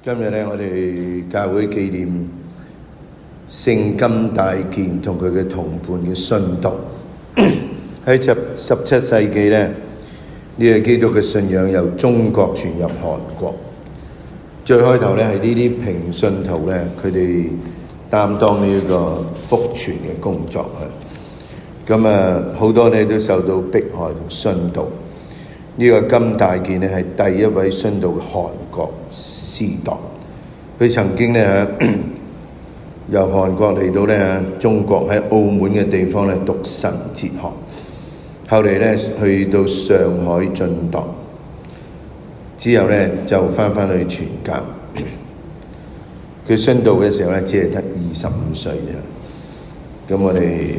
今日咧，我哋教會紀念聖金大建同佢嘅同伴嘅殉道。喺17世紀咧，呢個基督嘅信仰由中國傳入韓國。最開頭咧係呢啲平信徒咧，佢哋擔當呢一個福傳嘅工作啊。咁啊，好多咧都受到迫害同殉道。呢個金大建咧係第一位殉道嘅韓國司鐸。佢曾經咧由韓國嚟到咧中國喺澳門嘅地方咧讀神哲學，後嚟咧去到上海晉鐸，之後咧就翻去傳教。佢殉道嘅時候咧只係得25歲啫。咁我哋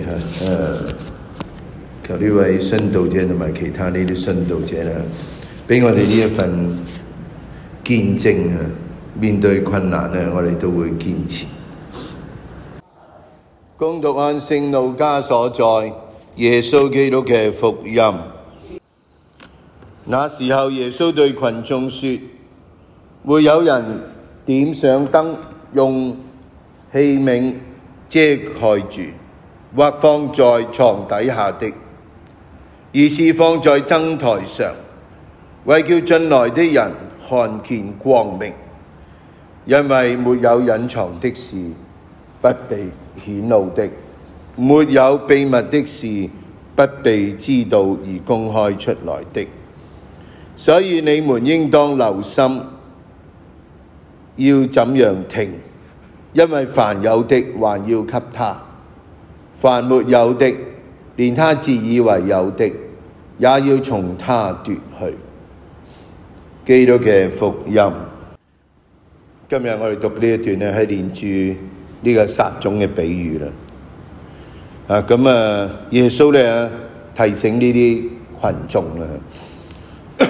求呢位殉道者同埋其他呢啲殉道者咧，俾我哋呢一份見證啊！面對困難咧，我哋都會堅持。恭讀按聖路加所載耶穌基督嘅福音。那時候，耶穌對群眾說：會有人點上燈，用器皿遮蓋住，或放在床底下的，而是放在燈臺上，為叫進來的人看見光明。因為沒有隱藏的事不被顯露的，沒有秘密的事不被知道而公開出來的。所以你們應當留心，要怎樣聽，因為凡有的還要給他，凡沒有的，連他自以為有的，也要從他奪去。基督嘅福音。今日我哋讀呢一段咧，係連住呢個撒種嘅比喻啦。耶穌咧提醒呢啲群眾啦，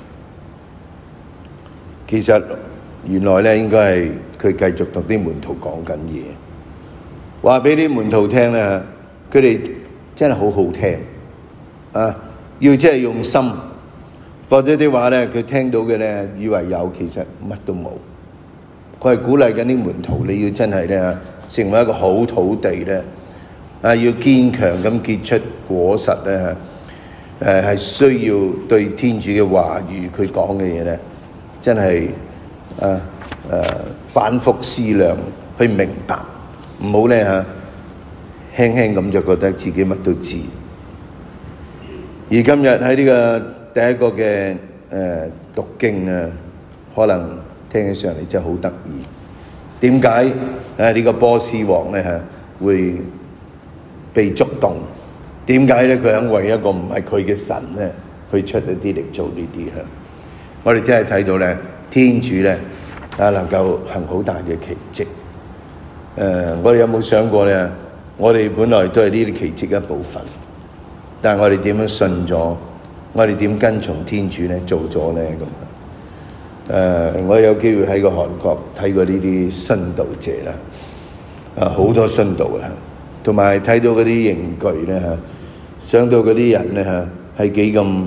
其實原來咧應該係佢繼續同啲門徒講緊嘢，話俾啲門徒聽咧，佢哋真係好好聽啊！要真係用心，否則的話咧，佢聽到嘅咧以為有，其實乜都冇。佢係鼓勵緊啲門徒，你要真係咧成為一個好土地咧，要堅強咁結出果實咧，係需要對天主嘅話語佢講嘅嘢咧，真係反覆思量去明白，唔好咧輕輕咁就覺得自己乜都知。而今日喺呢個第一個嘅讀經啊，可能聽起上嚟真係好得意。點解呢個波斯王咧會被觸動？點解咧佢肯為一個唔係佢嘅神咧去出一啲嚟做呢啲？我哋真係睇到咧，天主咧能夠行好大嘅奇蹟。我哋有冇想過咧？我哋本來都係呢啲奇蹟一部分，但係我哋點樣信咗？我哋點跟從天主咧做咗咧咁？我有機會喺個韓國睇過呢啲殉道者啦，好多殉道啊，同埋睇到嗰啲刑具咧想到嗰啲人咧係幾咁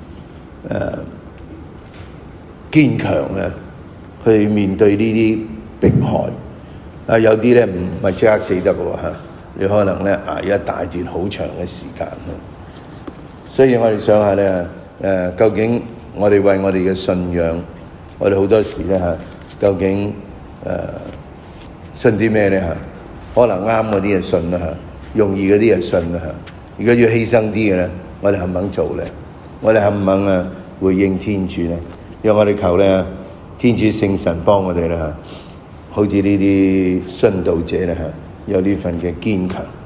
堅強啊，去面對呢啲迫害。有啲咧唔係即刻死得嘅喎，你可能咧捱一大段好長嘅時間。所以我哋想下咧，究竟我哋為我哋嘅信仰，我哋好多時咧究竟信啲咩咧？可能啱嗰啲就信啦，容易嗰啲就信啦。如果要犧牲啲嘅咧，我哋肯唔肯做咧？我哋肯唔肯回應天主咧？讓我哋求咧，天主聖神幫我哋啦，好似呢啲殉道者咧有呢份嘅堅強。